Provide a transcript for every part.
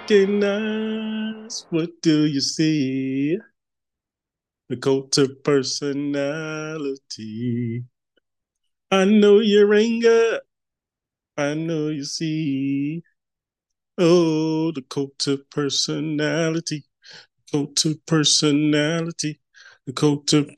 recognize? What do you see? The cult of personality. I know your anger. I know you see. Oh, the cult of personality. Cult of personality. The cult of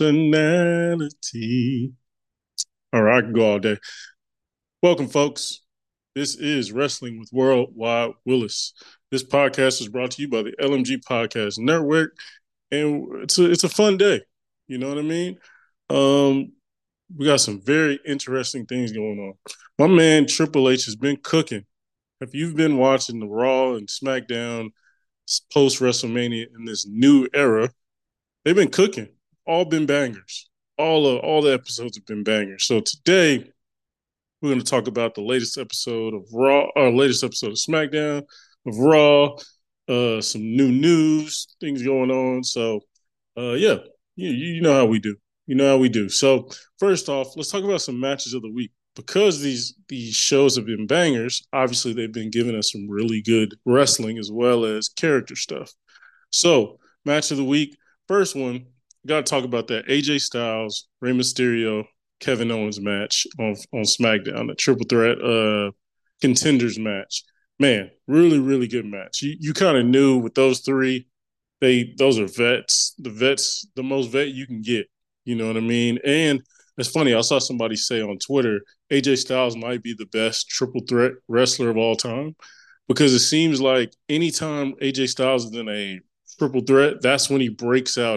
personality. All right, I can go all day. Welcome, folks. This is Wrestling with Worldwide Willis. This podcast is brought to you by the LMG Podcast Network, and it's a fun day. You know what I mean? Um, we got some very interesting things going on. My man Triple H has been cooking. If you've been watching the Raw and SmackDown post WrestleMania in this new era, they've been cooking. All been bangers. All the episodes have been bangers. So today we're going to talk about the latest episode of Raw, or latest episode of SmackDown, of Raw, some new news, things going on. So, yeah, you know how we do. You know how we do. So, first off, let's talk about some matches of the week. Because these shows have been bangers, obviously they've been giving us some really good wrestling as well as character stuff. So, match of the week, first one, got to talk about that AJ Styles, Rey Mysterio, Kevin Owens match on SmackDown, the triple threat contenders match. Man, really, really good match. You kind of knew with those three, those are vets, the most vet you can get. You know what I mean? And it's funny, I saw somebody say on Twitter, AJ Styles might be the best triple threat wrestler of all time because it seems like anytime AJ Styles is in a triple threat, that's when he breaks out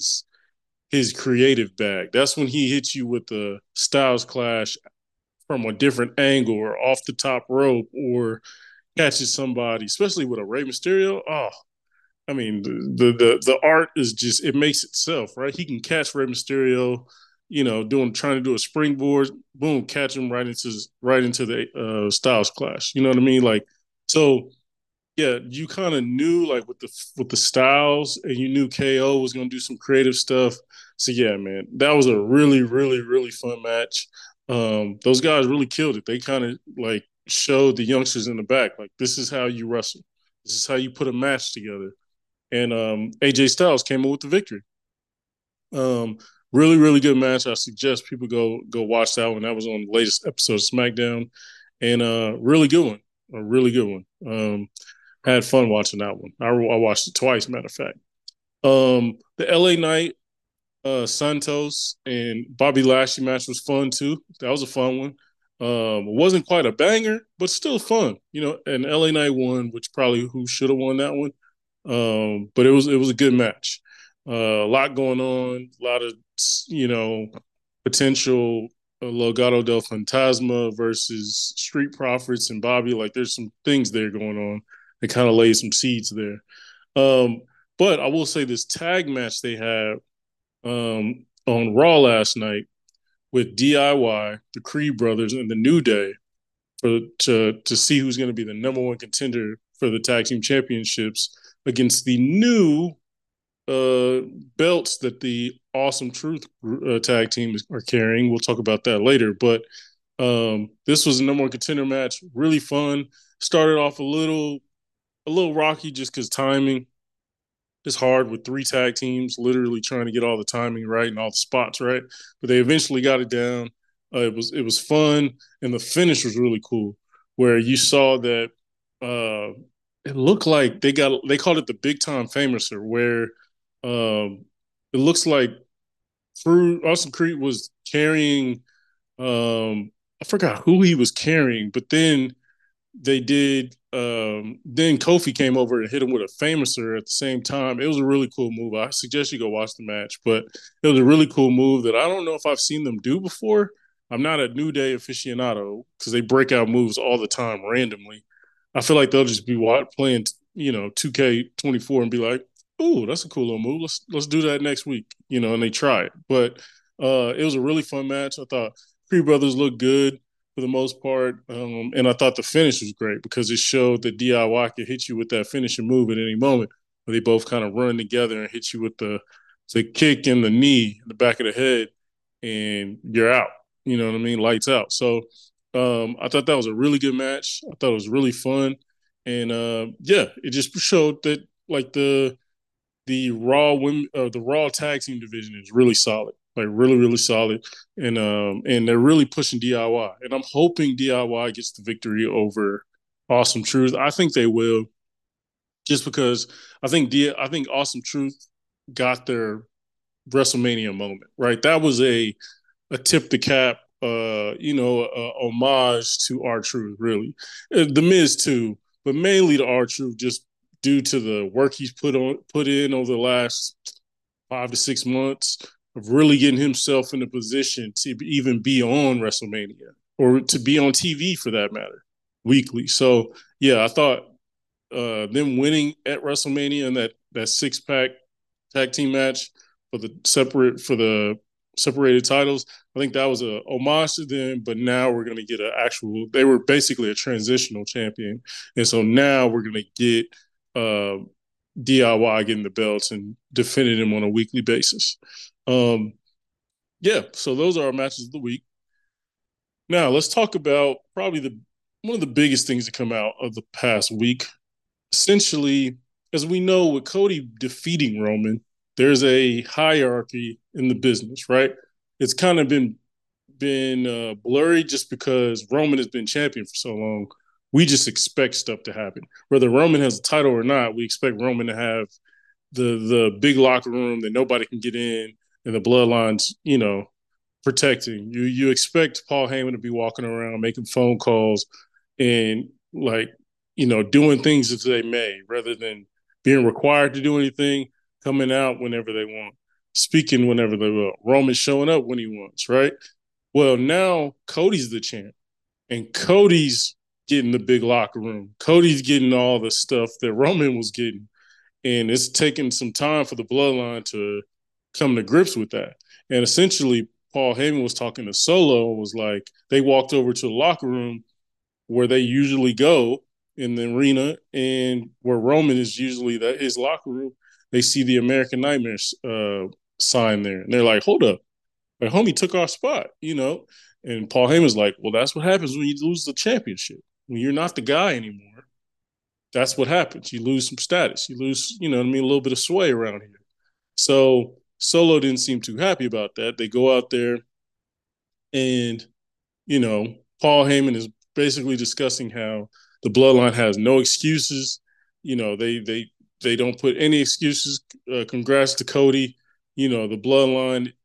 his creative bag. That's when he hits you with the Styles Clash from a different angle or off the top rope or catches somebody, especially with a Rey Mysterio. Oh, I mean, the art is just it makes itself, right? He can catch Rey Mysterio, trying to do a springboard, boom, catch him right into the Styles Clash. You know what I mean? Like, so yeah, you kind of knew like with the styles, and you knew KO was going to do some creative stuff. So yeah, man, that was a really, really, really fun match. Those guys really killed it. They kind of like showed the youngsters in the back like this is how you wrestle. This is how you put a match together. And AJ Styles came in with the victory. Um, really, really good match. I suggest people go watch that one. That was on the latest episode of SmackDown, and really good one. A really good one. Had fun watching that one. I watched it twice, matter of fact. The LA Knight, Santos, and Bobby Lashley match was fun too. That was a fun one. It wasn't quite a banger, but still fun. You know, and LA Knight won, which probably who should have won that one. But it was a good match. A lot going on, a lot of potential Legado del Fantasma versus Street Profits and Bobby. Like there's some things there going on. They kind of laid some seeds there. Um, but I will say this tag match they had on Raw last night with DIY, the Creed brothers, and the New Day to see who's going to be the number one contender for the tag team championships against the new belts that the Awesome Truth tag team are carrying. We'll talk about that later, but this was a number one contender match. Really fun. Started off a little rocky just because timing is hard with three tag teams, literally trying to get all the timing right and all the spots right. But they eventually got it down. It was fun, and the finish was really cool, where you saw that it looked like they called it the big time famouser, where it looks like Austin Creed was carrying I forgot who he was carrying, but then Kofi came over and hit him with a famouser at the same time. It was a really cool move. I suggest you go watch the match, but it was a really cool move that I don't know if I've seen them do before. I'm not a New Day aficionado because they break out moves all the time randomly. I feel like they'll just be playing, 2K24 and be like, "Ooh, that's a cool little move. Let's do that next week," and they try it. But it was a really fun match. I thought Creed Brothers looked good for the most part. And I thought the finish was great because it showed that DIY could hit you with that finishing move at any moment. Where they both kind of run together and hit you with the kick and the knee in the back of the head, and you're out. You know what I mean? Lights out. So I thought that was a really good match. I thought it was really fun. And yeah, it just showed that like the Raw women, the Raw tag team division is really solid, like really really solid, and they're really pushing DIY, and I'm hoping DIY gets the victory over Awesome Truth. I think they will, just because I think Awesome Truth got their WrestleMania moment, right? That was a tip the cap, homage to R-Truth, really. The Miz too, but mainly to R-Truth, just due to the work he's put in over the last 5 to 6 months of really getting himself in a position to even be on WrestleMania or to be on TV for that matter, weekly. So yeah, I thought them winning at WrestleMania and that 6 pack tag team match for the separated titles. I think that was a homage to them, but now we're going to get an actual. They were basically a transitional champion, and so now we're going to get DIY getting the belts and defending them on a weekly basis. Um, yeah, so those are our matches of the week. Now let's talk about probably the one of the biggest things to come out of the past week. Essentially, as we know, with Cody defeating Roman, there's a hierarchy in the business, right? It's kind of been blurry just because Roman has been champion for so long. We just expect stuff to happen, whether Roman has a title or not. We expect Roman to have the big locker room that nobody can get in, and the bloodlines, protecting you. You expect Paul Heyman to be walking around making phone calls and like doing things as they may, rather than being required to do anything, coming out whenever they want, speaking whenever they will. Roman showing up when he wants, right? Well, now Cody's the champ, and Cody's getting the big locker room. Cody's getting all the stuff that Roman was getting, and it's taken some time for the bloodline to come to grips with that. And essentially, Paul Heyman was talking to Solo, was like they walked over to the locker room where they usually go in the arena, and where Roman is usually that his locker room. They see the American Nightmare sign there, and they're like, "Hold up, like homie took our spot." And Paul Heyman's like, "Well, that's what happens when you lose the championship. When you're not the guy anymore, that's what happens. You lose some status. You lose, what I mean, a little bit of sway around here." So Solo didn't seem too happy about that. They go out there, and Paul Heyman is basically discussing how the bloodline has no excuses. They don't put any excuses. Congrats to Cody. The bloodline.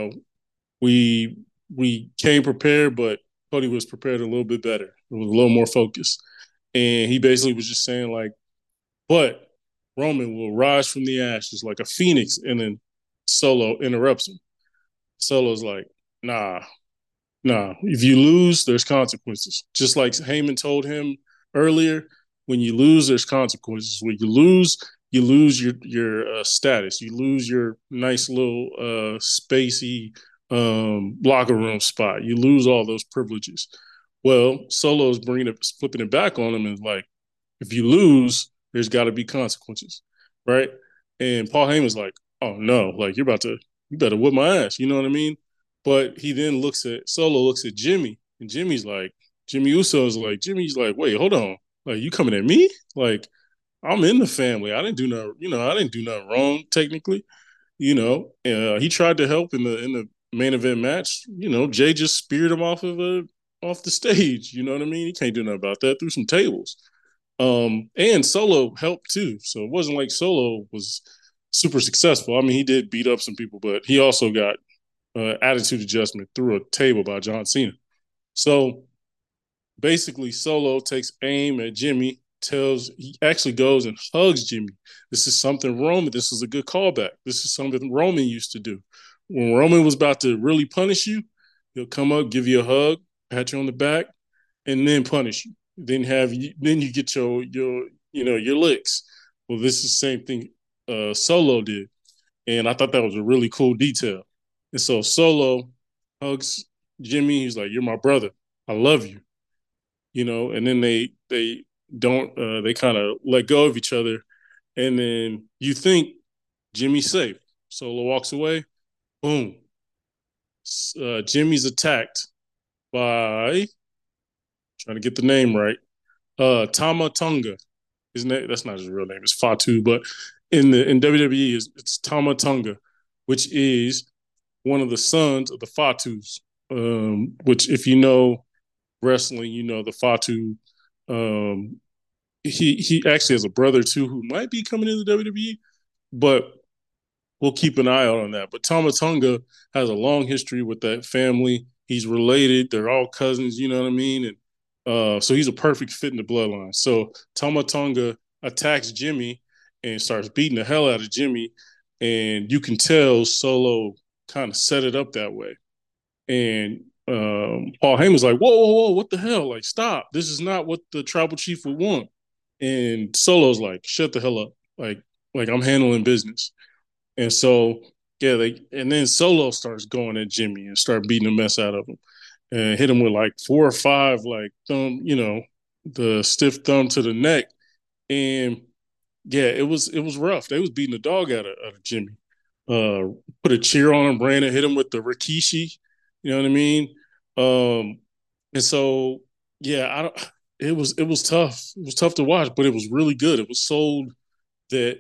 We we came prepared, but Cody was prepared a little bit better. It was a little more focused, and he basically was just saying like, "But Roman will rise from the ashes like a phoenix," and then Solo interrupts him. Solo's like, "Nah, nah, if you lose, there's consequences." Just like Heyman told him earlier, when you lose, there's consequences. When you lose your status. You lose your nice little spacey locker room spot. You lose all those privileges. Well, Solo's flipping it back on him, and like, if you lose, there's got to be consequences, right? And Paul Heyman's like, "Oh no, like you better whip my ass." You know what I mean? But he then looks at Jimmy, and Jimmy Uso's like, "Wait, hold on, like you coming at me? Like I'm in the family. I didn't do nothing, I didn't do nothing wrong technically, He tried to help in the main event match. Jay just speared him off the stage. You know what I mean? He can't do nothing about that. Through some tables. And Solo helped too. So it wasn't like Solo was super successful. I mean, he did beat up some people, but he also got attitude adjustment through a table by John Cena. So basically, Solo takes aim at Jimmy, he actually goes and hugs Jimmy. This is something Roman, this is a good callback. This is something Roman used to do. When Roman was about to really punish you, he'll come up, give you a hug, pat you on the back, and then punish you. Then you get your licks. Well, this is the same thing Solo did, and I thought that was a really cool detail. And so Solo hugs Jimmy. He's like, "You're my brother. I love you." And then they don't they kind of let go of each other, and then you think Jimmy's safe. Solo walks away. Boom. Jimmy's attacked by, trying to get the name right, Tama Tonga. Isn't that that's not his real name? It's Fatu, but in WWE it's Tama Tonga, which is one of the sons of the Fatus. Which if you know wrestling, you know the Fatu. Um, he actually has a brother too who might be coming into WWE, but we'll keep an eye out on that. But Tama Tonga has a long history with that family. He's related. They're all cousins. You know what I mean? And so he's a perfect fit in the bloodline. So Tama Tonga attacks Jimmy and starts beating the hell out of Jimmy, and you can tell Solo kind of set it up that way. And Paul Heyman's like, whoa, whoa, whoa, what the hell? Like, stop. This is not what the tribal chief would want. And Solo's like, shut the hell up. Like I'm handling business. And so, yeah, and then Solo starts going at Jimmy and start beating the mess out of him and hit him with like 4 or 5, like thumb, the stiff thumb to the neck. And yeah, it was rough. They was beating the dog out of Jimmy. Uh, Put a cheer on him. Brandon hit him with the Rikishi. You know what I mean? Um, and so yeah, I don't. It was tough. It was tough to watch, but it was really good. It was sold that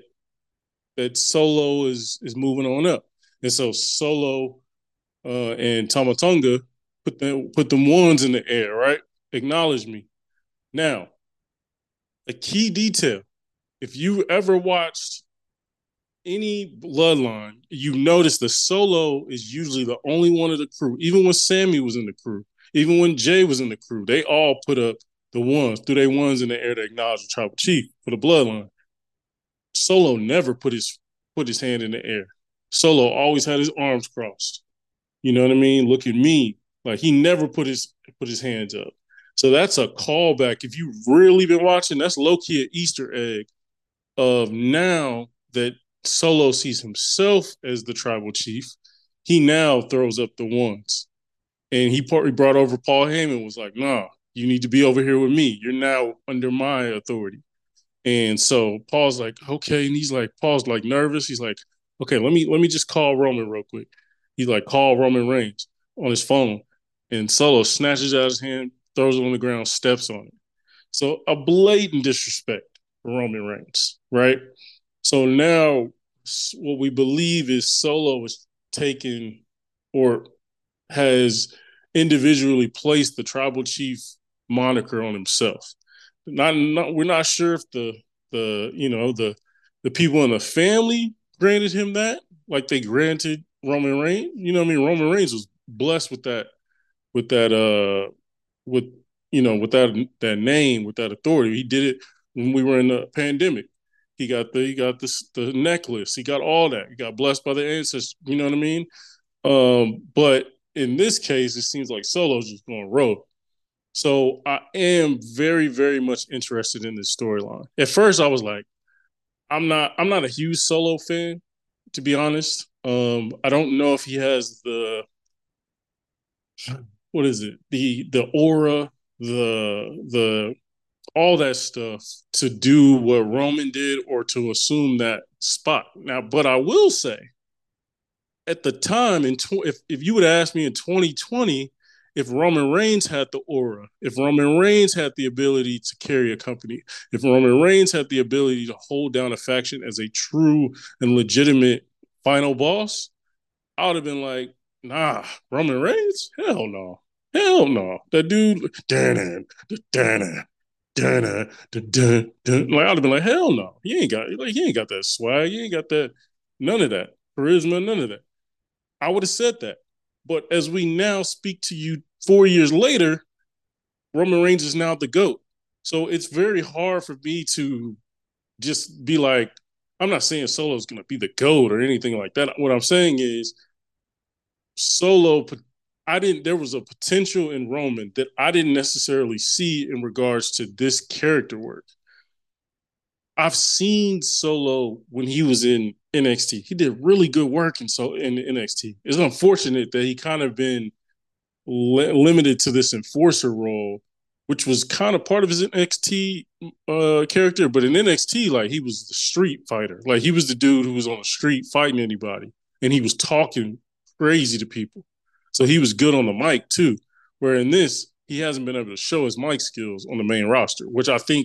Solo is moving on up, and so Solo and Tama Tonga put them ones in the air, right? Acknowledge me. Now, a key detail: if you ever watched any bloodline, you notice the Solo is usually the only one of the crew. Even when Sammy was in the crew, even when Jay was in the crew, they all put up the ones, threw their ones in the air to acknowledge the tribal chief for the bloodline. Solo never put his hand in the air. Solo always had his arms crossed. You know what I mean? Look at me. Like he never put his hands up. So that's a callback. If you've really been watching, that's low key an Easter egg of now that Solo sees himself as the tribal chief. He now throws up the ones, and he brought over Paul Heyman. Was like, nah, you need to be over here with me. You're now under my authority. And so Paul's like, okay, and Paul's like nervous. He's like, okay, let me just call Roman real quick. He's like, call Roman Reigns on his phone, and Solo snatches out his hand, throws it on the ground, steps on it. So a blatant disrespect for Roman Reigns, right? So now what we believe is Solo is taken or has individually placed the tribal chief moniker on himself. We're not sure if the people in the family granted him that, like they granted Roman Reigns. You know what I mean? Roman Reigns was blessed with that with with that name, with that authority. He did it when we were in the pandemic. He got the necklace. He got all that. He got blessed by the ancestors. You know what I mean? But in this case, it seems like Solo's just going rogue. So I am very, very much interested in this storyline. At first, I was like, I'm not a huge Solo fan, to be honest. I don't know if he has the what is it the aura, the all that stuff to do what Roman did or to assume that spot. Now, but I will say, at the time, if you would ask me in 2020, if Roman Reigns had the aura, if Roman Reigns had the ability to carry a company, if Roman Reigns had the ability to hold down a faction as a true and legitimate final boss, I would have been like, nah, Roman Reigns? Hell no. Hell no. That dude, like I'd have been like, hell no. He ain't got that swag. He ain't got that, none of that. Charisma, none of that. I would have said that. But as we now speak to you 4 years later, Roman Reigns is now the GOAT. So it's very hard for me to just be like, I'm not saying Solo is going to be the GOAT or anything like that. What I'm saying is Solo, there was a potential in Roman that I didn't necessarily see in regards to this character work. I've seen Solo when he was in NXT. He did really good work in NXT. It's unfortunate that he kind of been limited to this enforcer role, which was kind of part of his NXT character. But in NXT, like he was the street fighter. Like he was the dude who was on the street fighting anybody, and he was talking crazy to people. So he was good on the mic too. Where in this, he hasn't been able to show his mic skills on the main roster, which I think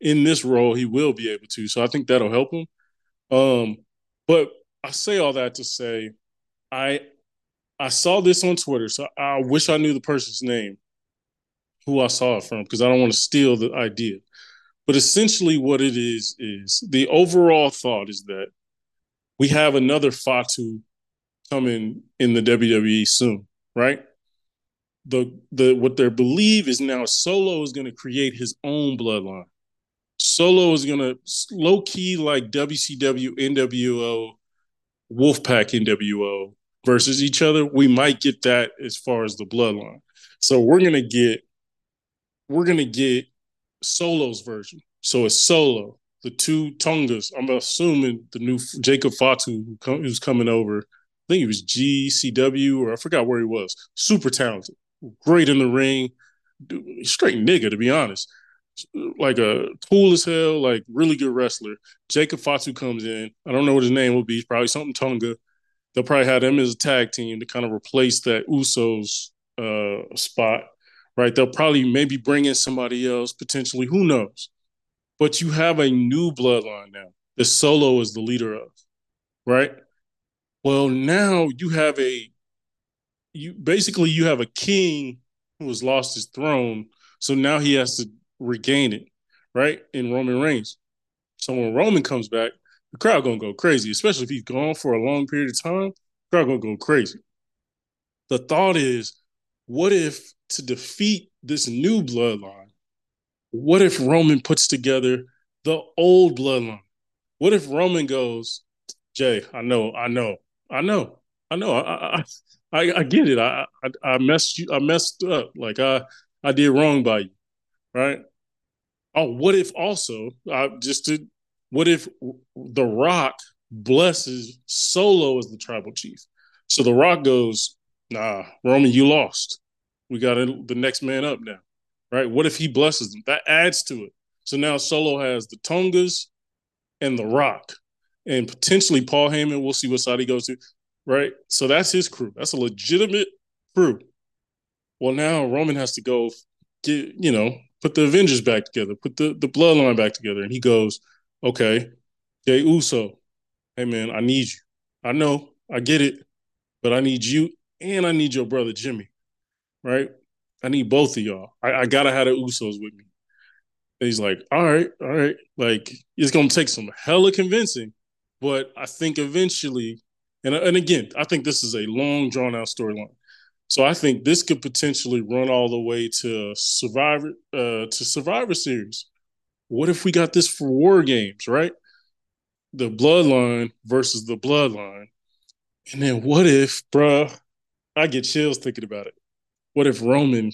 in this role, he will be able to. So I think that'll help him. Um, but I say all that to say I I saw this on Twitter, so I wish I knew the person's name who I saw it from because I don't want to steal the idea. But essentially, what it is the overall thought is that we have another Fatu coming in the WWE soon, right? The what they believe is now Solo is going to create his own bloodline. Solo is going to low key like WCW, NWO, Wolfpack, NWO versus each other. We might get that as far as the bloodline. So we're gonna get Solo's version. So it's Solo, the two Tongas. I'm assuming the new Jacob Fatu who's coming over. I think he was GCW or I forgot where he was. Super talented, great in the ring, straight nigga to be honest. Like a cool as hell, like really good wrestler. Jacob Fatu comes in. I don't know what his name will be. Probably something Tonga. They'll probably have them as a tag team to kind of replace that Usos spot, right? They'll probably maybe bring in somebody else potentially. Who knows? But you have a new bloodline now. The Solo is the leader of, right? Well, now you have a king who has lost his throne, so now he has to regain it, right? In Roman Reigns. So when Roman comes back, the crowd gonna go crazy, especially if he's gone for a long period of time. The crowd gonna go crazy. The thought is, what if to defeat this new bloodline, what if Roman puts together the old bloodline? What if Roman goes, Jay, I know, I know, I get it. I messed you, I messed up. Like I did wrong by you, right? Oh, what if also what if The Rock blesses Solo as the tribal chief? So The Rock goes, nah, Roman, you lost. We got the next man up now, right? What if he blesses them? That adds to it. So now Solo has the Tongas and The Rock, and potentially Paul Heyman. We'll see what side he goes to, right? So that's his crew. That's a legitimate crew. Well, now Roman has to go put the Avengers back together, put the bloodline back together. And he goes, okay, Jay Uso, hey man, I need you. I know, I get it, but I need you and I need your brother Jimmy, right? I need both of y'all. I gotta have the Usos with me. And he's like, all right, all right. Like, it's gonna take some hella convincing, but I think eventually, and again, I think this is a long drawn out storyline. So I think this could potentially run all the way to Survivor Series. What if we got this for War Games, right? The Bloodline versus the Bloodline, and then what if, bruh? I get chills thinking about it. What if Roman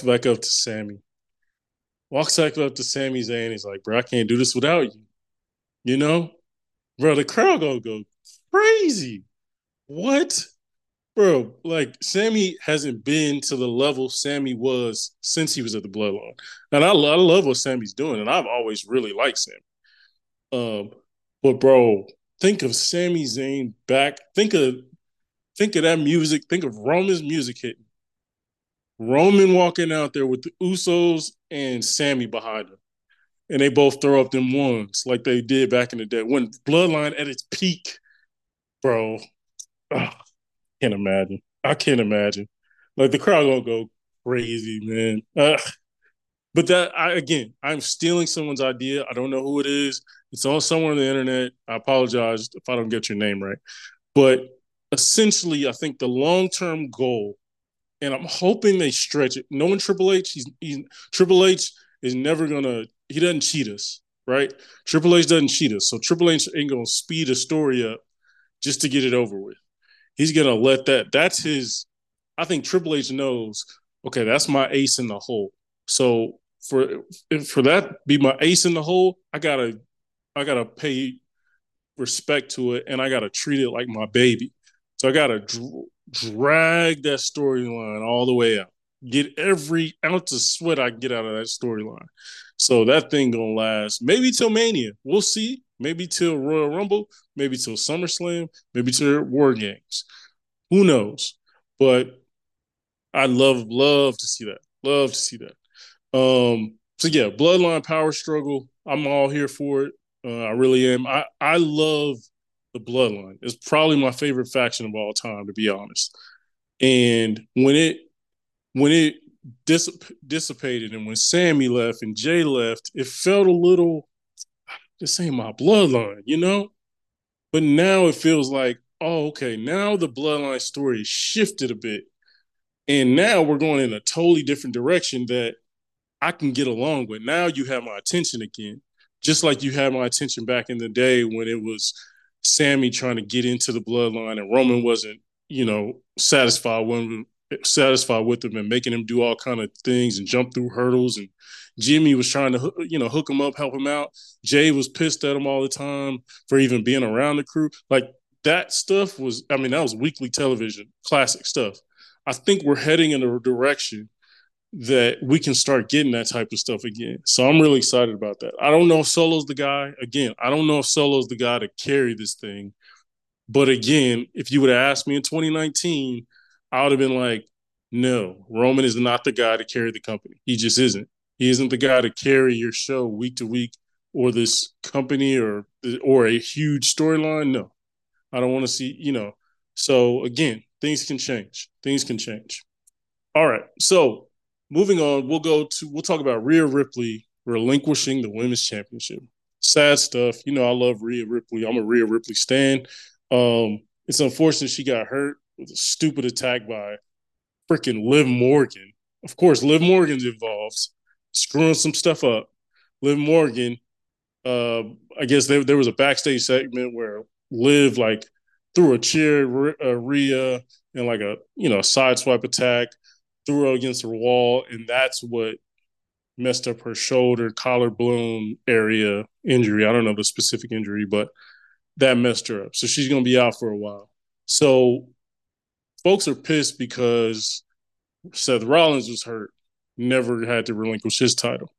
walks back up to Sami Zayn? He's like, bro, I can't do this without you. You know, bro, the crowd gonna go crazy. What? Bro, like Sammy hasn't been to the level Sammy was since he was at the Bloodline, and I love what Sammy's doing, and I've always really liked Sammy. Um, but bro, think of Sami Zayn back. Think of that music. Think of Roman's music hitting. Roman walking out there with the Usos and Sammy behind him, and they both throw up them ones like they did back in the day when Bloodline at its peak, bro. Ugh, can't imagine. I can't imagine. Like the crowd gonna go crazy, man. But again, I'm stealing someone's idea. I don't know who it is. It's on somewhere on the internet. I apologize if I don't get your name right. But essentially, I think the long term goal, and I'm hoping they stretch it. Knowing Triple H, Triple H is never gonna. He doesn't cheat us, right? Triple H doesn't cheat us, so Triple H ain't gonna speed a story up just to get it over with. He's gonna let that. That's his. I think Triple H knows. Okay, that's my ace in the hole. So for that be my ace in the hole, I gotta pay respect to it, and I gotta treat it like my baby. So I gotta drag that storyline all the way out. Get every ounce of sweat I can get out of that storyline. So that thing gonna last maybe till Mania. We'll see. Maybe till Royal Rumble. Maybe till SummerSlam. Maybe till War Games. Who knows? But I love to see that. Love to see that. So yeah, bloodline power struggle. I'm all here for it. I really am. I love the Bloodline. It's probably my favorite faction of all time, to be honest. And when it dissipated, and when Sammy left and Jay left, it felt a little, this ain't my bloodline, you know? But now it feels like, oh, okay, now the bloodline story shifted a bit. And now we're going in a totally different direction that I can get along with. Now you have my attention again, just like you had my attention back in the day when it was Sammy trying to get into the bloodline and Roman wasn't, satisfied with him and making him do all kind of things and jump through hurdles. And Jimmy was trying to, hook him up, help him out. Jay was pissed at him all the time for even being around the crew. Like that stuff was, I mean, that was weekly television, classic stuff. I think we're heading in a direction that we can start getting that type of stuff again. So I'm really excited about that. I don't know if Solo's the guy. Again, I don't know if Solo's the guy to carry this thing. But again, if you would have asked me in 2019, I would have been like, no, Roman is not the guy to carry the company. He just isn't. He isn't the guy to carry your show week to week or this company or a huge storyline. No, I don't want to see, So again, things can change. Things can change. All right. So moving on, we'll talk about Rhea Ripley relinquishing the women's championship. Sad stuff. I love Rhea Ripley. I'm a Rhea Ripley stan. It's unfortunate she got hurt with a stupid attack by freaking Liv Morgan. Of course, Liv Morgan's involved, screwing some stuff up. Liv Morgan, I guess there was a backstage segment where Liv like threw a chair Rhea and like a side swipe attack, threw her against the wall, and that's what messed up her shoulder, collarbone area injury. I don't know the specific injury, but that messed her up. So she's going to be out for a while. So folks are pissed because Seth Rollins was hurt, never had to relinquish his title.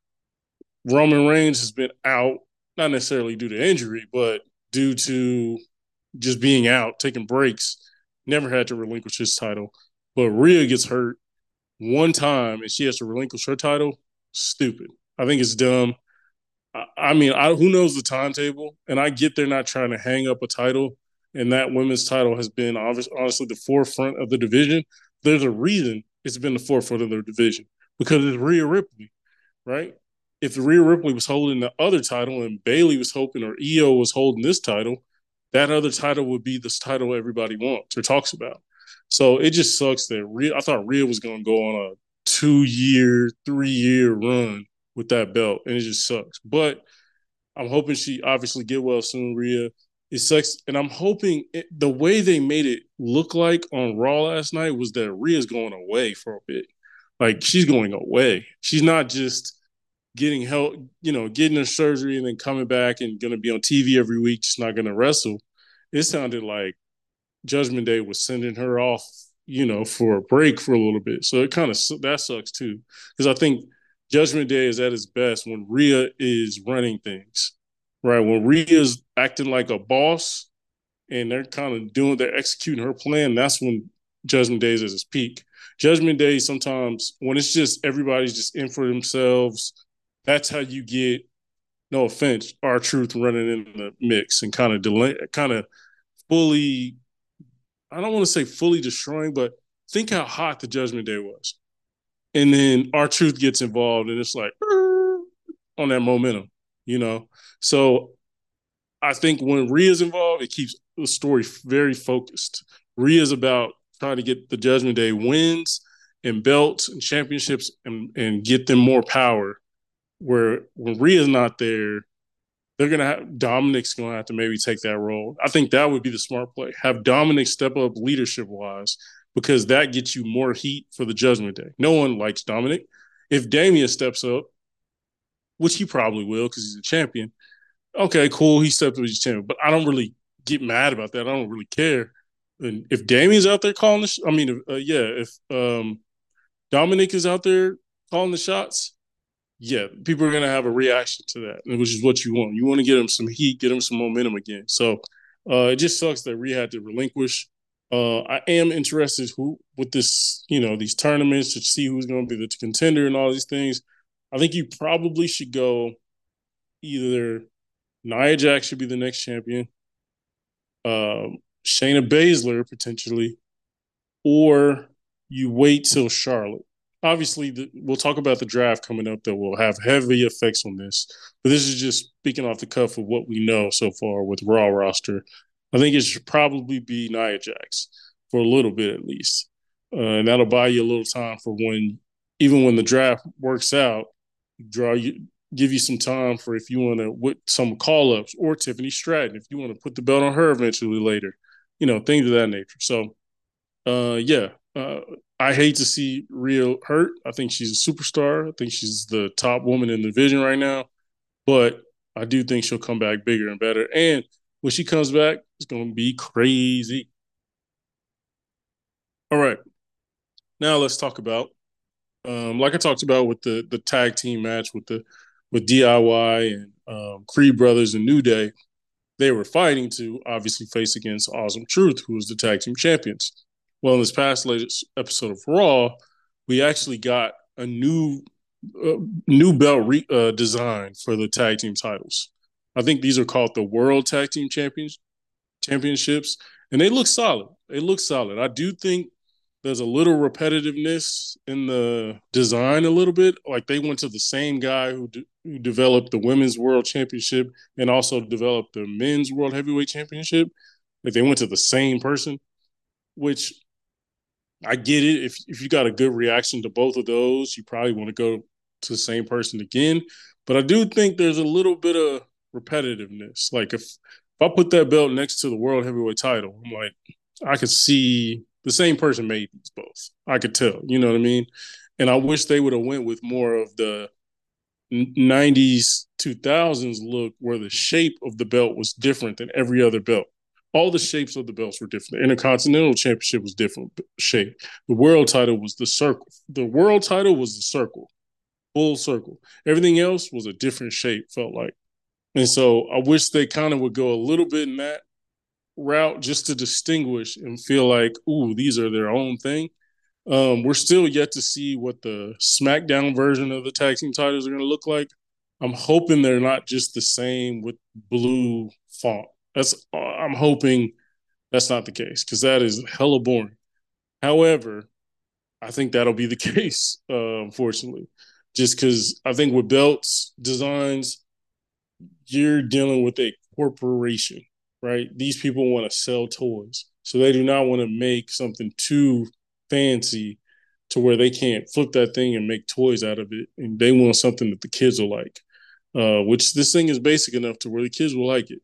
Roman Reigns has been out, not necessarily due to injury, but due to just being out, taking breaks, never had to relinquish his title. But Rhea gets hurt one time and she has to relinquish her title. Stupid. I think it's dumb. I mean, who knows the timetable? And I get they're not trying to hang up a title, and that women's title has been honestly the forefront of the division. There's a reason it's been the forefront of the division because it's Rhea Ripley, right? If Rhea Ripley was holding the other title and Bayley was hoping or Io was holding this title, that other title would be this title everybody wants or talks about. So it just sucks that I thought Rhea was going to go on a 2-year, 3-year run with that belt, and it just sucks. But I'm hoping she obviously get well soon, Rhea. It sucks, and I'm hoping the way they made it look like on Raw last night was that Rhea's going away for a bit. Like she's going away. She's not just getting help, getting her surgery and then coming back and going to be on TV every week. Just not going to wrestle. It sounded like Judgment Day was sending her off, for a break for a little bit. So it kind of that sucks too, because I think Judgment Day is at its best when Rhea is running things, right? When Rhea is acting like a boss and they're executing her plan. That's when Judgment Day is at its peak. Judgment Day sometimes when it's just everybody's just in for themselves. That's how you get, no offense, R-Truth running in the mix and kind of fully, I don't want to say fully destroying, but think how hot the Judgment Day was. And then R-Truth gets involved and it's like on that momentum, So I think when Rhea's involved, it keeps the story very focused. Rhea's about trying to get the Judgment Day wins and belts and championships and get them more power. Where when Rhea's not there, Dominic's gonna have to maybe take that role. I think that would be the smart play. Have Dominic step up leadership wise, because that gets you more heat for the Judgment Day. No one likes Dominic. If Damian steps up, which he probably will because he's a champion, okay, cool, he stepped up as champion. But I don't really get mad about that. I don't really care. And if Damian's out there calling if Dominic is out there calling the shots, yeah, people are going to have a reaction to that, which is what you want. You want to get them some heat, get them some momentum again. So it just sucks that Rhea had to relinquish. I am interested with this, these tournaments to see who's going to be the contender and all these things. I think you probably should go either Nia Jax should be the next champion, Shayna Baszler potentially, or you wait till Charlotte. Obviously, we'll talk about the draft coming up that will have heavy effects on this. But this is just speaking off the cuff of what we know so far with Raw roster. I think it should probably be Nia Jax for a little bit at least. And that'll buy you a little time for when, even when the draft works out, give you some time for if you want to with some call ups or Tiffany Stratton if you want to put the belt on her eventually later, things of that nature. So yeah. I hate to see Rhea hurt. I think she's a superstar. I think she's the top woman in the division right now. But I do think she'll come back bigger and better. And when she comes back, it's going to be crazy. All right. Now let's talk about, like I talked about with the tag team match with DIY and Creed Brothers and New Day. They were fighting to obviously face against Awesome Truth, who was the tag team champions. Well, in this past latest episode of Raw, we actually got a new belt design for the tag team titles. I think these are called the World Tag Team Championships, and they look solid. They look solid. I do think there's a little repetitiveness in the design a little bit. Like they went to the same guy who developed the Women's World Championship and also developed the Men's World Heavyweight Championship. Like they went to the same person, which I get it. If you got a good reaction to both of those, you probably want to go to the same person again. But I do think there's a little bit of repetitiveness. Like if I put that belt next to the world heavyweight title, I'm like, I could see the same person made these both. I could tell. You know what I mean? And I wish they would have went with more of the 90s 2000s look where the shape of the belt was different than every other belt. All the shapes of the belts were different. The Intercontinental Championship was different shape. The world title was the circle. The world title was the circle, full circle. Everything else was a different shape, felt like. And so I wish they kind of would go a little bit in that route just to distinguish and feel like, ooh, these are their own thing. We're still yet to see what the SmackDown version of the tag team titles are going to look like. I'm hoping they're not just the same with blue font. I'm hoping that's not the case because that is hella boring. However, I think that'll be the case, unfortunately, just because I think with belts designs, you're dealing with a corporation, right? These people want to sell toys, so they do not want to make something too fancy to where they can't flip that thing and make toys out of it, and they want something that the kids will like. Which this thing is basic enough to where the kids will like it.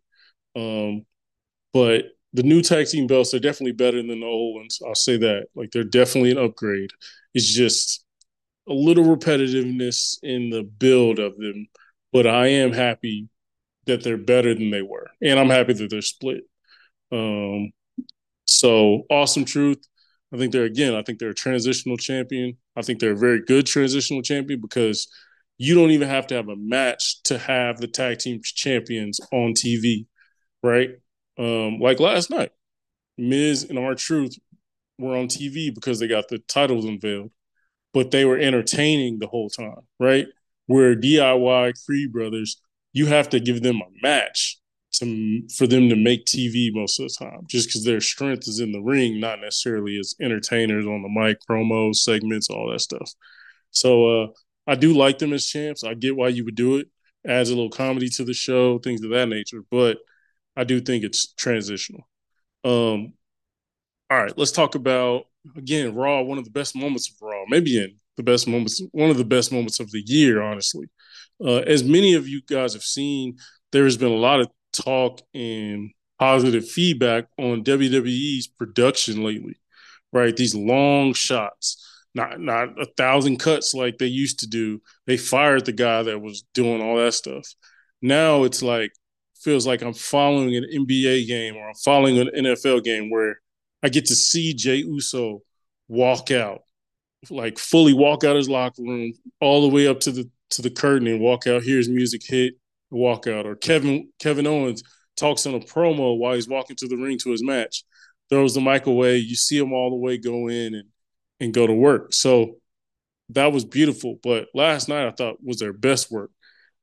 But the new tag team belts are definitely better than the old ones. I'll say that. Like they're definitely an upgrade. It's just a little repetitiveness in the build of them, but I am happy that they're better than they were, and I'm happy that they're split. Um, so awesome truth. I think they're a transitional champion. I think they're a very good transitional champion because you don't even have to have a match to have the tag team champions on TV, right? Like last night, Miz and R-Truth were on TV because they got the titles unveiled, but they were entertaining the whole time, right? Where DIY Creed Brothers, you have to give them a match for them to make TV most of the time, just because their strength is in the ring, not necessarily as entertainers on the mic, promos, segments, all that stuff. So I do like them as champs. I get why you would do it. Adds a little comedy to the show, things of that nature. But I do think it's transitional. Um, all right, let's talk about again Raw. One of the best moments of Raw, maybe in the best moments, one of the best moments of the year, honestly. As many of you guys have seen, there has been a lot of talk and positive feedback on WWE's production lately. Right, these long shots, not 1,000 cuts like they used to do. They fired the guy that was doing all that stuff. Now it's like feels like I'm following an NBA game or I'm following an NFL game where I get to see Jey Uso walk out, like fully walk out his locker room all the way up to the curtain and walk out. Here's music hit, walk out. Or Kevin Owens talks on a promo while he's walking to the ring to his match, throws the mic away. You see him all the way go in and go to work. So that was beautiful. But last night I thought was their best work.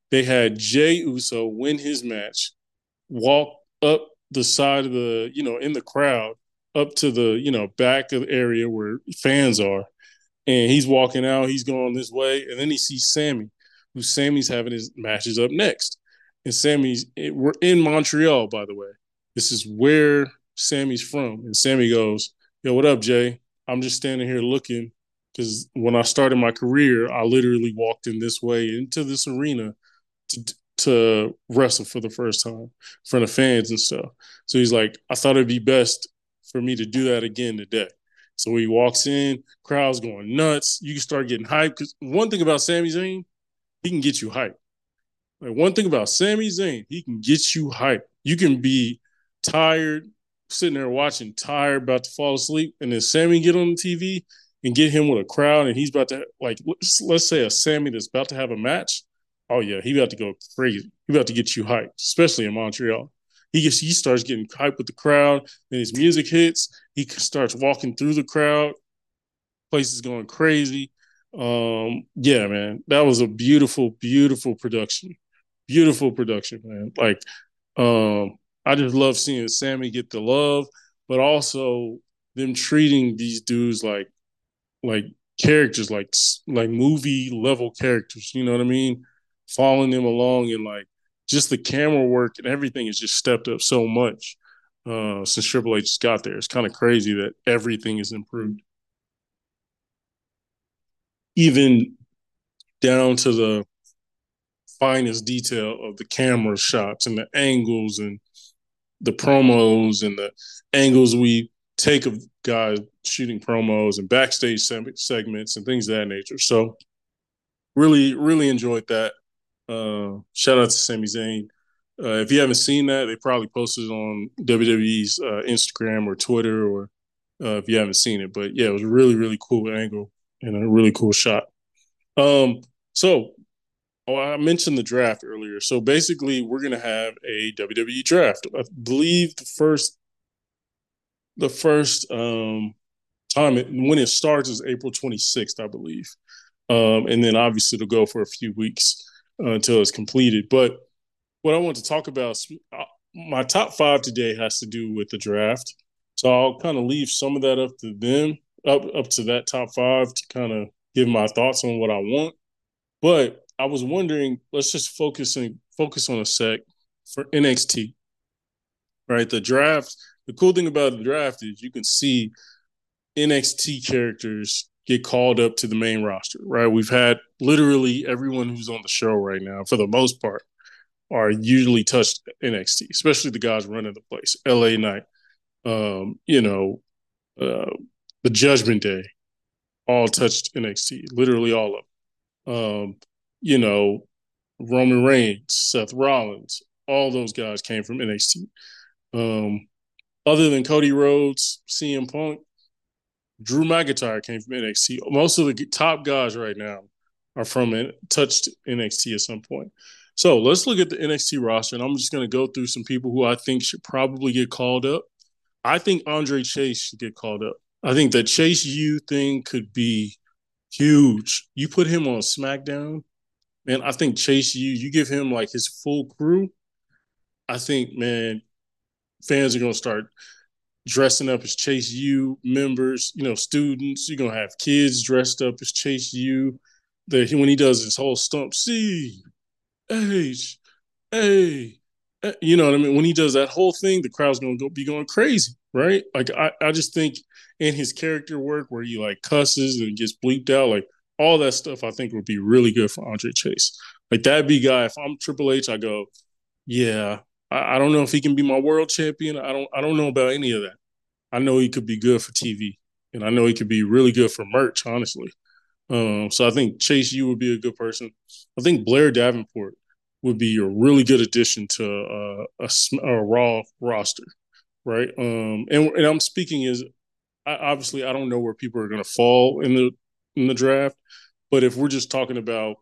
They had Jey Uso win his match, walk up the side of the, in the crowd, up to the, back of the area where fans are. And he's walking out, he's going this way. And then he sees Sammy, who Sammy's having his matches up next. And we're in Montreal, by the way. This is where Sammy's from. And Sammy goes, "Yo, what up, Jey? I'm just standing here looking because when I started my career, I literally walked in this way into this arena to wrestle for the first time in front of fans and stuff." So he's like, "I thought it'd be best for me to do that again today." So he walks in, crowd's going nuts. You can start getting hyped because one thing about Sami Zayn, he can get you hyped. Like one thing about Sami Zayn, he can get you hyped. You can be tired, sitting there watching, tired, about to fall asleep, and then Sammy get on the TV and get him with a crowd, and he's about to, like, let's say a Sammy that's about to have a match. Oh yeah, he about to go crazy. He about to get you hyped, especially in Montreal. He starts getting hyped with the crowd, then his music hits. He starts walking through the crowd. Place is going crazy. Yeah, man, that was a beautiful, beautiful production. Beautiful production, man. Like, I just love seeing Sammy get the love, but also them treating these dudes like characters, like movie level characters. You know what I mean? Following them along, and like just the camera work and everything has just stepped up so much since Triple H got there. It's kind of crazy that everything is improved, even down to the finest detail of the camera shots and the angles and the promos and the angles we take of guys shooting promos and backstage segments and things of that nature. So really, really enjoyed that. Shout out to Sami Zayn. If you haven't seen that, they probably posted it on WWE's Instagram or Twitter, or if you haven't seen it. But yeah, it was a really, really cool angle and a really cool shot. So I mentioned the draft earlier. So basically, we're gonna have a WWE draft. I believe the first time when it starts is April 26th, I believe, and then obviously it'll go for a few weeks until it's completed. But what I want to talk about, my top five today has to do with the draft. So I'll kind of leave some of that up to them, up to that top five to kind of give my thoughts on what I want. But I was wondering, let's just focus on a sec for NXT, right? The draft. The cool thing about the draft is you can see NXT characters get called up to the main roster, right? We've had literally everyone who's on the show right now, for the most part, are usually touched NXT, especially the guys running the place. LA Knight, um, you know, uh, the Judgment Day, all touched NXT, literally all of them. You know, Roman Reigns, Seth Rollins, all those guys came from NXT. Um, Other than Cody Rhodes, CM Punk, Drew McIntyre came from NXT. Most of the top guys right now are from touched NXT at some point. So let's look at the NXT roster, and I'm just going to go through some people who I think should probably get called up. I think Andre Chase should get called up. I think the Chase U thing could be huge. You put him on SmackDown, man. I think Chase U, you give him like his full crew. I think, man, fans are going to start dressing up as Chase U members, students. You're going to have kids dressed up as Chase U. When he does his whole stump, C, H, A, you know what I mean? When he does that whole thing, the crowd's going to be going crazy, right? Like, I just think in his character work where he like cusses and gets bleeped out, like all that stuff, I think would be really good for Andre Chase. Like that'd be guy. If I'm Triple H, I go, yeah. I don't know if he can be my world champion. I don't know about any of that. I know he could be good for TV, and I know he could be really good for merch, honestly. So I think Chase U would be a good person. I think Blair Davenport would be a really good addition to a Raw roster, right? And I'm speaking as obviously I don't know where people are going to fall in the draft, but if we're just talking about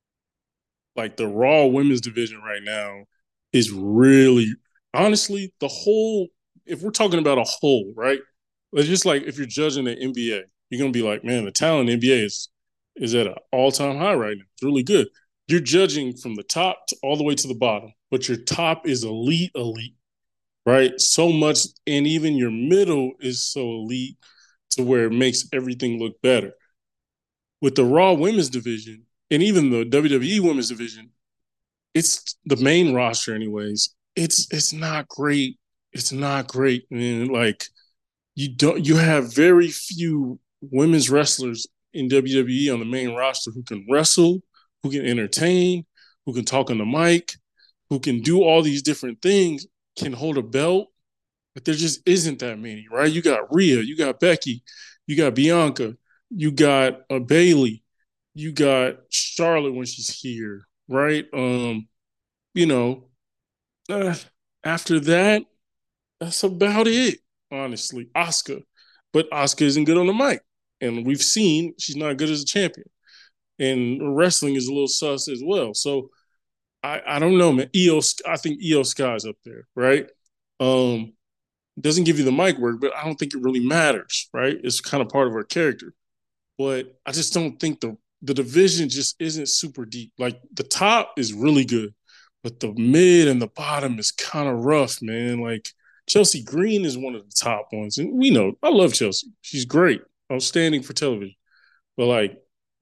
like the Raw women's division right now is really honestly the whole. If we're talking about a whole, right? It's just like if you're judging the NBA, you're gonna be like, man, the talent in the NBA is at an all time high right now. It's really good. you're judging from the top to all the way to the bottom, but your top is elite, right? So much, and even your middle is so elite to where it makes everything look better. With the Raw women's division and even the WWE women's division, it's the main roster, anyways. It's not great. It's not great, man. Like you have very few women's wrestlers in WWE on the main roster who can wrestle, who can entertain, who can talk on the mic, who can do all these different things, can hold a belt. But there just isn't that many, right? You got Rhea, you got Becky, you got Bianca, you got Bayley, you got Charlotte when she's here, right? You know, uh, after that, that's about it, honestly. Asuka. But Asuka isn't good on the mic. And we've seen she's not good as a champion. And wrestling is a little sus as well. So I don't know, man. I think Io Sky's up there, right? Um, doesn't give you the mic work, but I don't think it really matters, right? It's kind of part of her character. But I just don't think the division just isn't super deep. Like the top is really good, but the mid and the bottom is kind of rough, man. Like Chelsea Green is one of the top ones, and we know I love Chelsea. She's great, outstanding for television. But like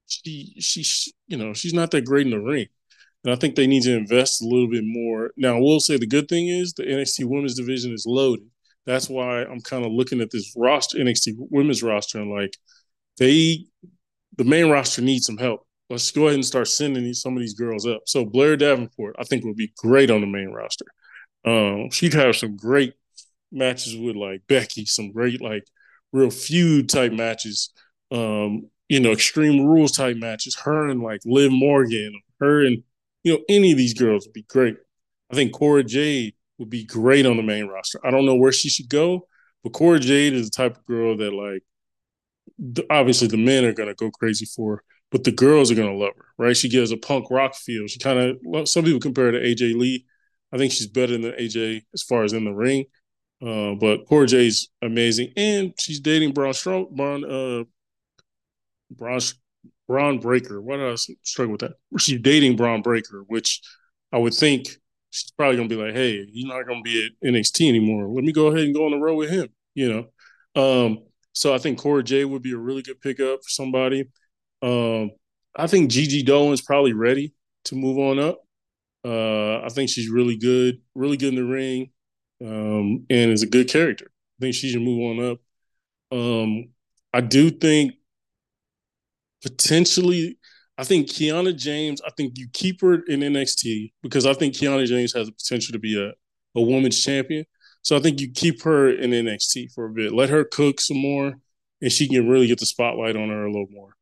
she's not that great in the ring, and I think they need to invest a little bit more. Now, I will say the good thing is the NXT Women's division is loaded. That's why I'm kind of looking at this roster, NXT Women's roster, and like they the main roster needs some help. Let's go ahead and start sending some of these girls up. So Blair Davenport, I think, would be great on the main roster. She'd have some great matches with like Becky, some great like real feud type matches. Extreme rules type matches. Her and like Liv Morgan, her and any of these girls would be great. I think Cora Jade would be great on the main roster. I don't know where she should go, but Cora Jade is the type of girl that like obviously the men are gonna go crazy for her, but the girls are gonna love her, right? She gives a punk rock feel. She kind of some people compare her to AJ Lee. I think she's better than AJ as far as in the ring. But Cora Jay's amazing, and she's dating Braun, Braun Breaker. Why did I struggle with that? She's dating Braun Breaker, which I would think she's probably gonna be like, "Hey, you're not gonna be at NXT anymore. Let me go ahead and go on the road with him." So I think Cora Jade would be a really good pickup for somebody. Um, I think Gigi Dolan's probably ready to move on up. I think she's really good in the ring, and is a good character. I think she should move on up. Um, I do think potentially, I think Kiana James, I think you keep her in NXT because I think Kiana James has the potential to be a women's champion. So I think you keep her in NXT for a bit. Let her cook some more, and she can really get the spotlight on her a little more.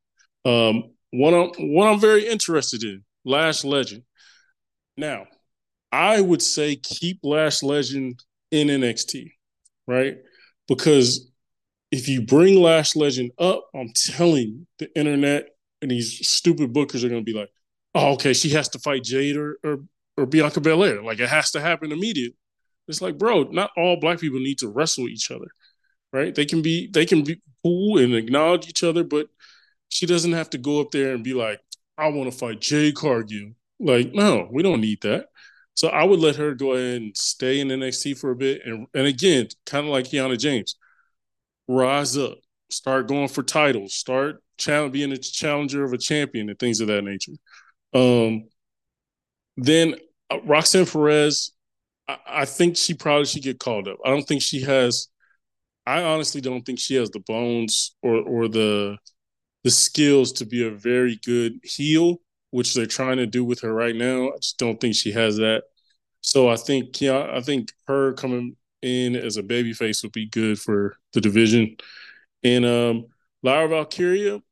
One I'm very interested in, Lash Legend. Now, I would say keep Lash Legend in NXT, right? Because if you bring Lash Legend up, I'm telling you, the internet and these stupid bookers are going to be like, oh, okay, she has to fight Jade or Bianca Belair. Like, it has to happen immediately. It's like, bro, not all black people need to wrestle each other, right? They can be cool and acknowledge each other, but she doesn't have to go up there and be like, I want to fight Jade Cargill. Like, no, we don't need that. So I would let her go ahead and stay in NXT for a bit. And again, kind of like Kiana James, rise up, start going for titles, start being a challenger of a champion and things of that nature. Um, then Roxanne Perez, I think she probably should get called up. I don't think she has. I honestly don't think she has the bones or the skills to be a very good heel, which they're trying to do with her right now. I just don't think she has that. So I think her coming in as a babyface would be good for the division. And Lyra Valkyria,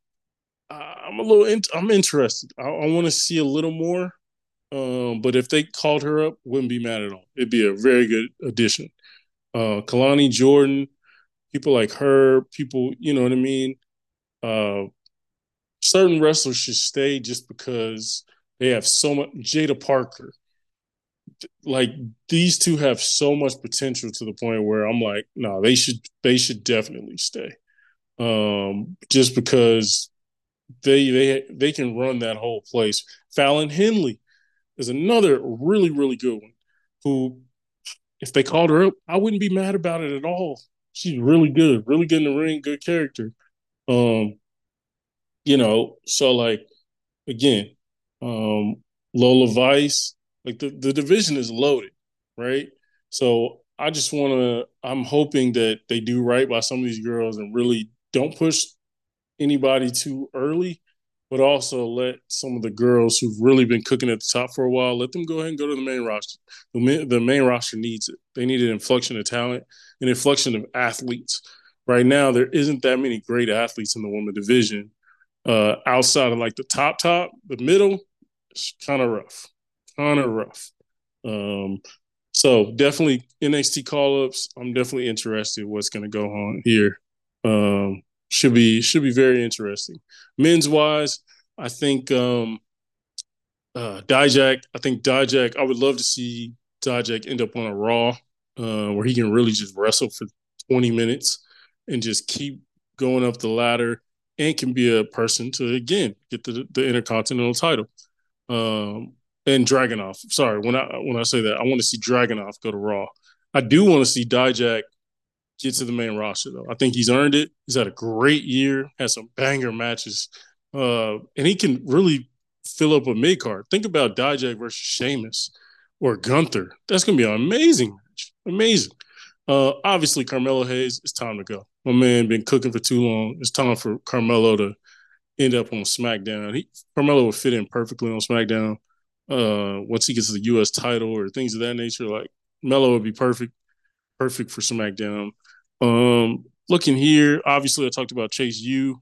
I'm interested. I want to see a little more. But if they called her up, wouldn't be mad at all. It'd be a very good addition. Kalani Jordan, people like her, people, you know what I mean? Uh, Certain wrestlers should stay just because they have so much. Jada Parker, like these two have so much potential to the point where I'm like, no, they should definitely stay. Just because they can run that whole place. Fallon Henley is another really really good one. Who, if they called her up, I wouldn't be mad about it at all. She's really good in the ring, good character. Um, so like again, um, Lola Vice, like the division is loaded, right? So I'm hoping that they do right by some of these girls and really don't push anybody too early, but also let some of the girls who've really been cooking at the top for a while, let them go ahead and go to the main roster. The main roster needs it. They need an inflection of talent, an inflection of athletes. Right now, there isn't that many great athletes in the women division. Outside of like the middle, it's kind of rough, kind of rough. Um, so definitely NXT call ups. I'm definitely interested in what's going to go on here. Um, should be very interesting. Men's wise, I think Dijak. I think Dijak. I would love to see Dijak end up on a Raw where he can really just wrestle for 20 minutes and just keep going up the ladder and can be a person to again get the Intercontinental title. Um, and Dragunov. Sorry, when I say that, I want to see Dragunov go to Raw. I do want to see Dijak get to the main roster though. I think he's earned it. He's had a great year, had some banger matches, and he can really fill up a mid card. Think about Dijak versus Sheamus or Gunther. That's gonna be an amazing match. Amazing. Obviously, Carmelo Hayes. It's time to go. My man been cooking for too long. It's time for Carmelo to end up on SmackDown. Carmelo would fit in perfectly on SmackDown. Once he gets the U.S. title or things of that nature, like Melo would be perfect for SmackDown. Looking here, obviously I talked about Chase U.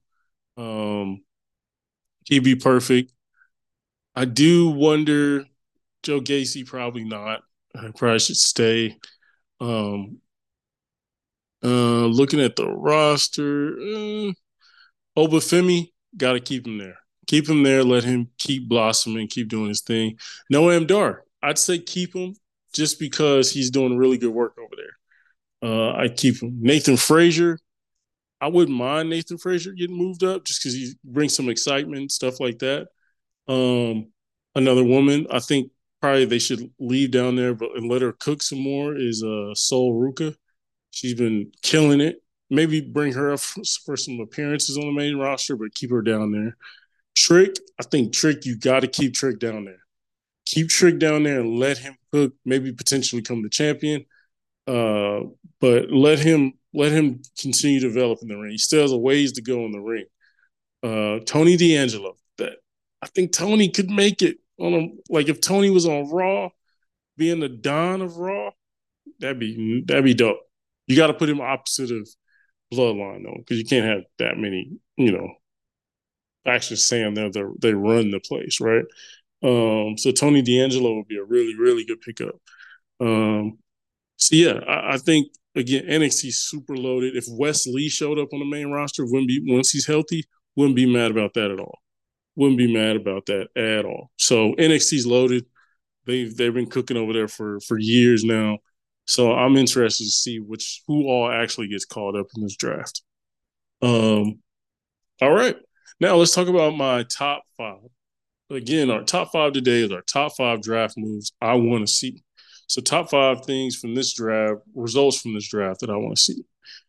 He'd be perfect. I do wonder, Joe Gacy probably not. I probably should stay. Um, Looking at the roster, Obafemi, got to keep him there. Keep him there. Let him keep blossoming, keep doing his thing. Noam Dar, I'd say keep him just because he's doing really good work over there. I keep him. Nathan Frazier, I wouldn't mind Nathan Frazier getting moved up just because he brings some excitement, stuff like that. Um, Another woman, I think probably they should leave down there, but and let her cook some more is Sol Ruka. She's been killing it. Maybe bring her up for some appearances on the main roster, but keep her down there. Trick, I think Trick, you got to keep Trick down there. Keep Trick down there and let him cook. Maybe potentially come the champion. Uh, but let him continue to develop in the ring. He still has a ways to go in the ring. Tony D'Angelo, that I think Tony could make it on a, like if Tony was on Raw, being the Don of Raw, that'd be dope. You got to put him opposite of Bloodline though, because you can't have that many, actually saying that they run the place, right? So Tony D'Angelo would be a really really good pickup. Um, so yeah, I think again NXT super loaded. If Wes Lee showed up on the main roster, wouldn't be once he's healthy, wouldn't be mad about that at all. Wouldn't be mad about that at all. So NXT's loaded. They've been cooking over there for years now. So I'm interested to see who all actually gets called up in this draft. Um, all right. Now let's talk about my top five. Again, our top five today is our top five draft moves I want to see. So top five things from this draft, results from this draft that I want to see.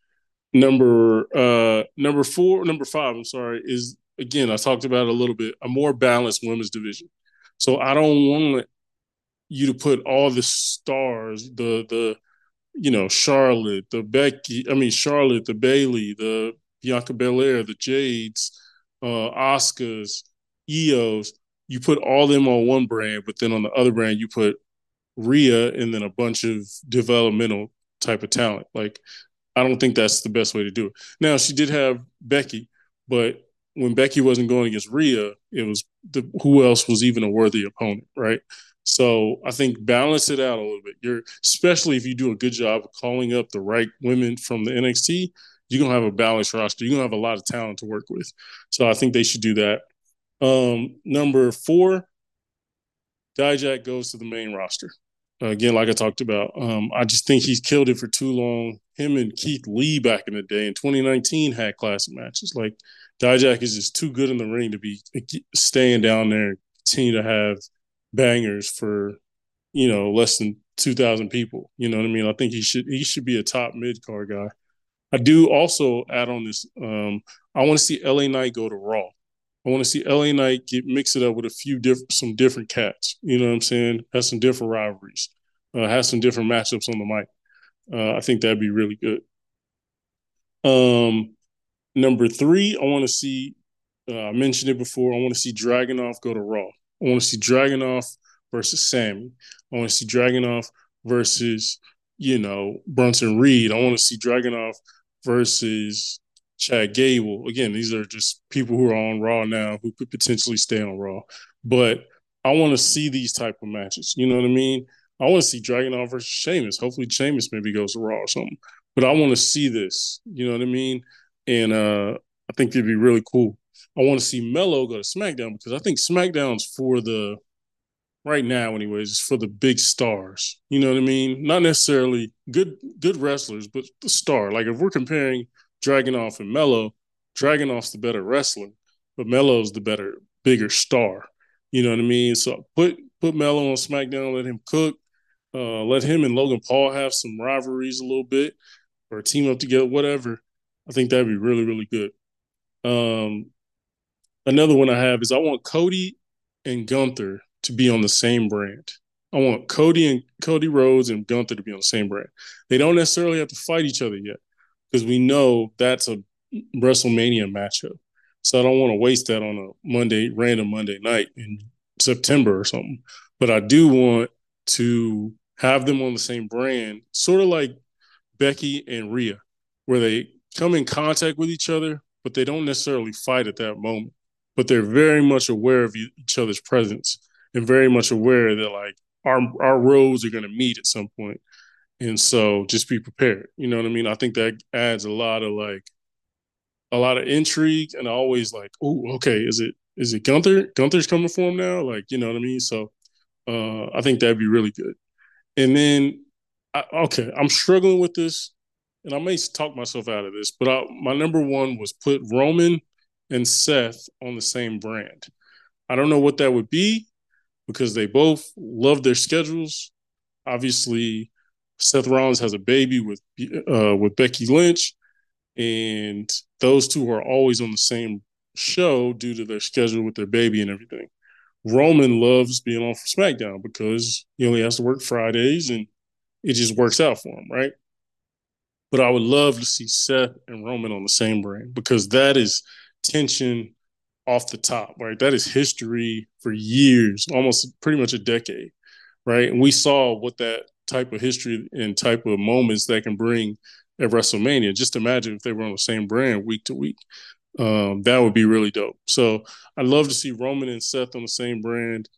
Number five, I'm sorry, is again, I talked about it a little bit, a more balanced women's division. So I don't want you to put all the stars, Charlotte, Charlotte, the Bayley, the Bianca Belair, the Jades, Oscars, Eos. You put all them on one brand, but then on the other brand you put Rhea and then a bunch of developmental type of talent. Like I don't think that's the best way to do it. Now she did have Becky, but when Becky wasn't going against Rhea, it was who else was even a worthy opponent, right? So I think balance it out a little bit. Especially if you do a good job of calling up the right women from the NXT, you're gonna have a balanced roster. You're gonna have a lot of talent to work with. So I think they should do that. Number four, Dijak goes to the main roster. Again, like I talked about, I just think he's killed it for too long. Him and Keith Lee back in the day in 2019 had classic matches. Like Dijak is just too good in the ring to be staying down there and continue to have bangers for less than 2,000 people. You know what I mean? I think he should be a top mid card guy. I do also add on this. I want to see LA Knight go to Raw. I want to see LA Knight mix it up with some different cats. You know what I'm saying? Have some different rivalries. Have some different matchups on the mic. I think that'd be really good. Um, Number three, I want to see. I mentioned it before. I want to see Dragunov go to Raw. I want to see Dragunov versus Sammy. I want to see Dragunov versus Bronson Reed. I want to see Dragunov versus Chad Gable. Again, these are just people who are on Raw now who could potentially stay on Raw. But I want to see these type of matches. You know what I mean? I want to see Dragunov versus Sheamus. Hopefully, Sheamus maybe goes to Raw or something. But I want to see this. You know what I mean? And I think it'd be really cool. I want to see Melo go to SmackDown because I think SmackDown's for the right now, anyways, it's for the big stars. You know what I mean? Not necessarily good wrestlers, but the star. Like if we're comparing Dragunov and Melo, Dragunov's the better wrestler, but Melo's the bigger star. You know what I mean? So put Melo on SmackDown, let him cook, let him and Logan Paul have some rivalries a little bit or team up together, whatever. I think that'd be really, really good. Um, Another one I have is I want Cody and Gunther to be on the same brand. I want Cody Rhodes and Gunther to be on the same brand. They don't necessarily have to fight each other yet because we know that's a WrestleMania matchup. So I don't want to waste that on random Monday night in September or something. But I do want to have them on the same brand, sort of like Becky and Rhea, where they come in contact with each other, but they don't necessarily fight at that moment. But they're very much aware of each other's presence and very much aware that like our roads are going to meet at some point. And so just be prepared. You know what I mean? I think that adds a lot of intrigue and always like, oh, okay, is it Gunther? Gunther's coming for him now? Like, you know what I mean? So I think that'd be really good. And then okay, I'm struggling with this and I may talk myself out of this, but my number one was put Roman and Seth on the same brand. I don't know what that would be because they both love their schedules. Obviously, Seth Rollins has a baby with Becky Lynch, and those two are always on the same show due to their schedule with their baby and everything. Roman loves being on for SmackDown because he only has to work Fridays and it just works out for him, right? But I would love to see Seth and Roman on the same brand because that is tension off the top, right? That is history for years, almost pretty much a decade, right? And we saw what that type of history and type of moments that can bring at WrestleMania. Just imagine if they were on the same brand week to week. That would be really dope. So I'd love to see Roman and Seth on the same brand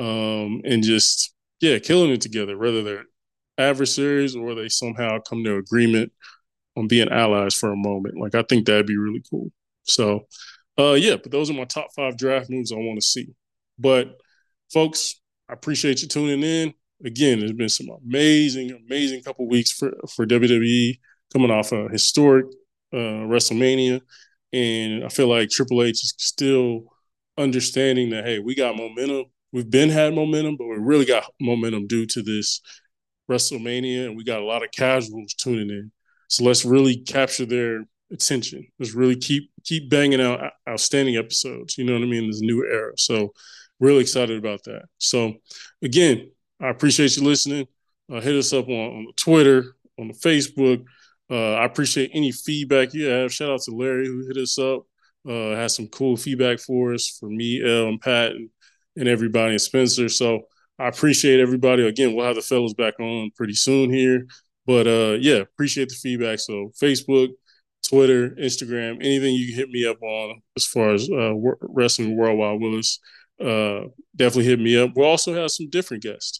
and just, yeah, killing it together, whether they're adversaries or they somehow come to agreement on being allies for a moment. Like I think that'd be really cool. So yeah, but those are my top 5 draft moves I want to see. But folks, I appreciate you tuning in. Again, there's been some amazing couple weeks for WWE coming off a historic WrestleMania. And I feel like Triple H is still understanding that, hey, we got momentum. We've had momentum, but we really got momentum due to this WrestleMania, and we got a lot of casuals tuning in. So let's really capture their attention. Let's really keep banging out outstanding episodes. You know what I mean? This new era. So really excited about that. So again, I appreciate you listening. Hit us up on Twitter, on the Facebook. I appreciate any feedback you have. Shout out to Larry who hit us up. Has some cool feedback for us, for me, El, and Pat, and everybody, and Spencer. So I appreciate everybody. Again, we'll have the fellas back on pretty soon here. But yeah, appreciate the feedback. So Facebook, Twitter, Instagram, anything you can hit me up on as far as Wrestling Worldwide Willis, definitely hit me up. We'll also have some different guests,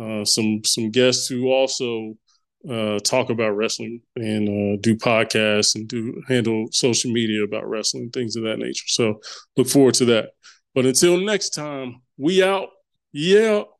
some guests who also talk about wrestling and do podcasts and handle social media about wrestling, things of that nature. So look forward to that. But until next time, we out. Yeah.